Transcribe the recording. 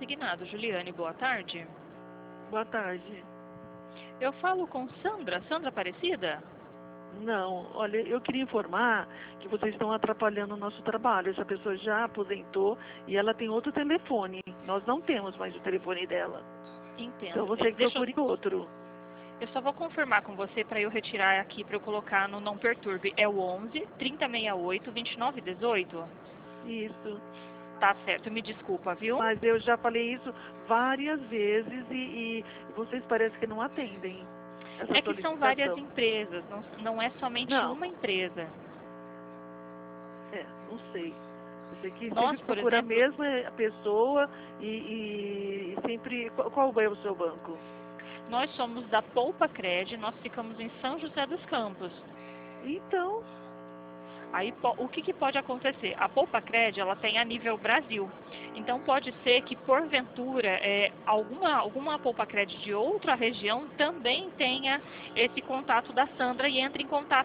Consignado. Juliane, boa tarde. Boa tarde. Eu falo com Sandra. Sandra Aparecida? Não, olha, eu queria informar que vocês estão atrapalhando o nosso trabalho. Essa pessoa já aposentou e ela tem outro telefone. Nós não temos mais o telefone dela. Entendo. Então você que procure outro. Eu só vou confirmar com você para eu retirar aqui, para eu colocar no Não Perturbe. É o 11 3068 2918? Isso. Tá certo, me desculpa, viu? Mas eu já falei isso várias vezes e vocês parecem que não atendem essa É que são várias solicitação. empresas, não é somente Não. uma empresa. Não sei. Eu sei que Nós, sempre por procura a exemplo, mesma pessoa e sempre... Qual é o seu banco? nós somos da Poupa Cred, nós ficamos em São José dos Campos. Então... Aí, o que pode acontecer? A Poupa Cred, ela tem a nível Brasil. Então, pode ser que, porventura, alguma Poupa Cred de outra região também tenha esse contato da Sandra e entre em contato